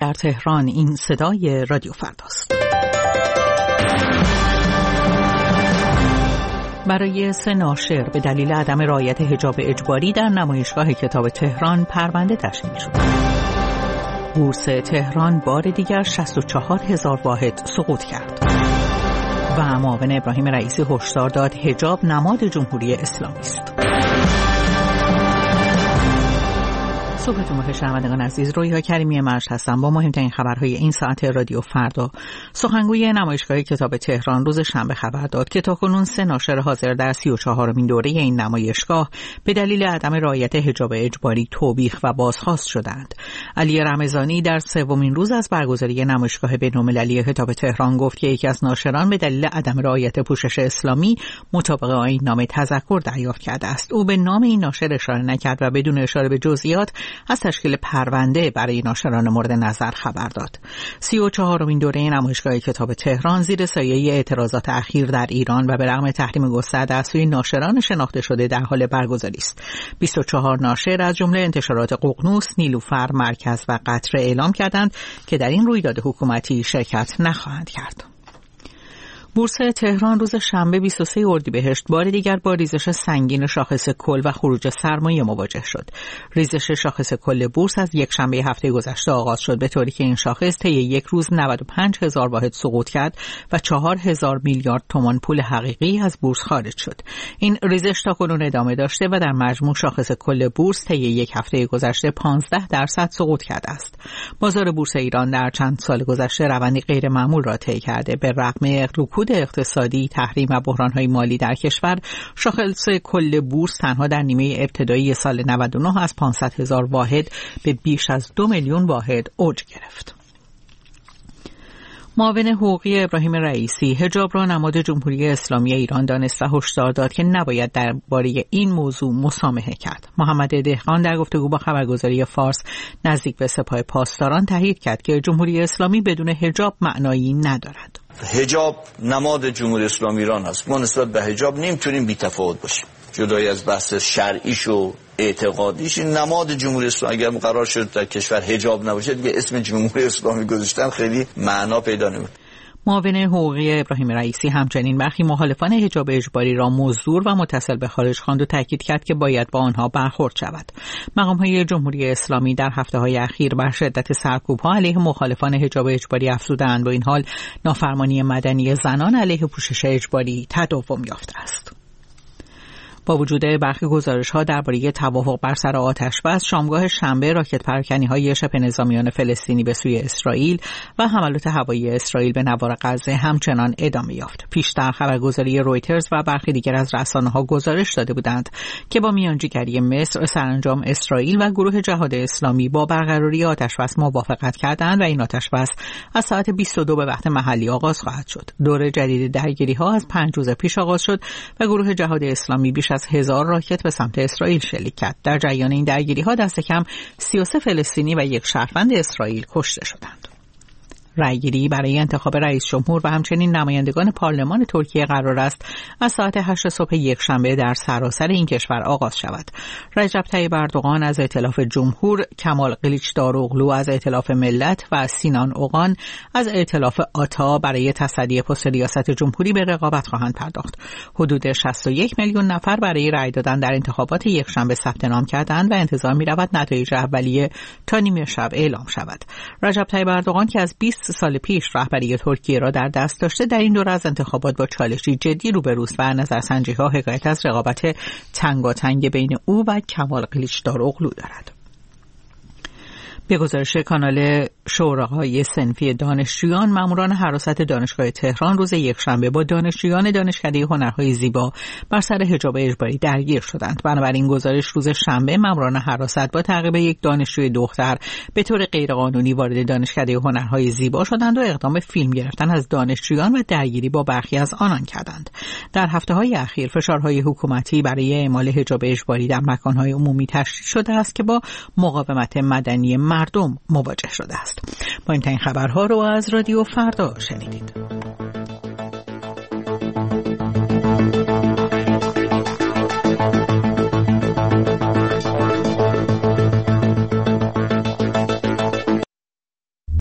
در تهران. این صدای رادیو فرداست. برای 3 ناشر به دلیل عدم رعایت حجاب اجباری در نمایشگاه کتاب تهران پرونده تشکیل شد. بورس تهران بار دیگر 64,000 واحد سقوط کرد. و معاون ابراهیم رئیسی هشدار داد حجاب نماد جمهوری اسلامی است. صبحتون بخیر شنوندگان عزیز، رویا کریمی مرج هستم با مهمترین خبرهای این ساعت رادیو فردا. سخنگوی نمایشگاه کتاب تهران روز شنبه خبر داد که تاکنون 3 ناشر حاضر در 34مین دوره این نمایشگاه به دلیل عدم رعایت حجاب اجباری توبیخ و بازخواست شدند. علی رمضانی در 3مین روز از برگزاری نمایشگاه بین‌المللی کتاب تهران گفت که یکی از ناشران به دلیل عدم رعایت پوشش اسلامی مطابق آیین نامه تذکر دریافت کرده است. او به نام این ناشر اشاره نکرد و بدون اشاره به جزئیات از تشکیل پرونده برای ناشران مورد نظر خبر داد. 34مین دوره نمایشگاه کتاب تهران زیر سایه اعتراضات اخیر در ایران و به رغم تحریم گسترده از سوی ناشران شناخته شده در حال برگزاری است. 24 ناشر از جمله انتشارات ققنوس، نیلوفر، مرکز و قطره اعلام کردند که در این رویداد حکومتی شرکت نخواهند کرد. بورس تهران روز شنبه 23 اردیبهشت بار دیگر با ریزش سنگین شاخص کل و خروج سرمایه مواجه شد. ریزش شاخص کل بورس از یک شنبه هفته گذشته آغاز شد، به طوری که این شاخص طی یک روز 95,000 واحد سقوط کرد و 4,000 میلیارد تومان پول حقیقی از بورس خارج شد. این ریزش تاکنون ادامه داشته و در مجموع شاخص کل بورس طی یک هفته گذشته 15% سقوط کرده است. بازار بورس ایران در چند سال گذشته روندی غیر معمول را طی کرده. به رغم رکود اقتصادی، تحریم و بحران‌های مالی در کشور، شاخص کل بورس تنها در نیمه ابتدایی سال 99 از 500,000 واحد به بیش از 2 میلیون واحد اوج گرفت. معاون حقوقی ابراهیم رئیسی حجاب را نماد جمهوری اسلامی ایران دانست و هشدار داد که نباید درباره این موضوع مسامحه کرد. محمد دهقان در گفتگو با خبرگزاری فارس نزدیک به سپاه پاسداران تایید کرد که جمهوری اسلامی بدون حجاب معنایی ندارد. حجاب نماد جمهوری اسلامی ایران است. ما نسبت به حجاب نمیتونیم بی‌تفاوت باشیم. جدای از بحث شرعیش و اعتقادیش، نماد جمهوری اسلامی اگر قرار شد در کشور حجاب نباشه دیگه اسم جمهوری اسلامی گذاشتن خیلی معنا پیدا نمی‌کنه. معاون حقوقی ابراهیم رئیسی همچنین برخی مخالفان حجاب اجباری را مزدور و متصل به خارج خواند و تاکید کرد که باید با آنها برخورد شود. مقام‌های جمهوری اسلامی در هفته‌های اخیر بر شدت سرکوب‌ها علیه مخالفان حجاب اجباری افزوده‌اند. با این حال نافرمانی مدنی زنان علیه پوشش اجباری تداوم یافته است. با وجود برخی گزارش‌ها درباره توافق بر سر آتش‌بس، شامگاه شنبه راکت پراکنی‌های شبه نظامیان فلسطینی به سوی اسرائیل و حملات هوایی اسرائیل به نوار غزه همچنان ادامه یافت. پیشتر خبرگزاری رویترز و برخی دیگر از رسانه‌ها گزارش داده بودند که با میانجیگری مصر سرانجام اسرائیل و گروه جهاد اسلامی با برقراری آتش‌بس موافقت کردند و این آتش‌بس از ساعت 22 به وقت محلی آغاز خواهد شد. دور جدید درگیری‌ها از 5 روز پیش آغاز شد و گروه جهاد اسلامی بیش از 1000 راکت به سمت اسرائیل شلیک کرد. در جریان این درگیری‌ها دست کم 33 فلسطینی و یک شهروند اسرائیل کشته شدند. رأیگیری برای انتخاب رئیس جمهور و همچنین نمایندگان پارلمان ترکیه قرار است از ساعت 8 صبح یک شنبه در سراسر این کشور آغاز شود. رجب طیب اردوغان از ائتلاف جمهور، کمال قلیچداروغلو از ائتلاف ملت و سینان اوغان از ائتلاف آتا برای تصدی پست ریاست جمهوری به رقابت خواهند پرداخت. حدود 61 میلیون نفر برای رأی دادن در انتخابات یک شنبه ثبت نام کردند و انتظار می‌رود نتایج اولیه تا نیمه شب اعلام شود. رجب طیب اردوغان که از 20 سال پیش رهبری ترکیه را در دست داشته، در این دوره از انتخابات با چالشی جدی روبروست و نظرسنجی‌ها حکایت از رقابت تنگاتنگ بین او و کمال قلیچداروغلو دارد. به گزارش کانال شوراهای صنفی دانشجویان، ماموران حراست دانشگاه تهران روز یکشنبه با دانشجویان دانشکده هنرهای زیبا بر سر حجاب اجباری درگیر شدند. بنابراین گزارش روز شنبه ماموران حراست با تعقیب یک دانشجوی دختر به طور غیرقانونی وارد دانشکده هنرهای زیبا شدند و اقدام فیلم گرفتن از دانشجویان و درگیری با برخی از آنان کردند. در هفته‌های اخیر فشارهای حکومتی برای اعمال حجاب اجباری در مکان‌های عمومی تشدید شده است که با مقاومت مدنی مردم مواجه شده است. با این خبرها رو از رادیو فردا شنیدید.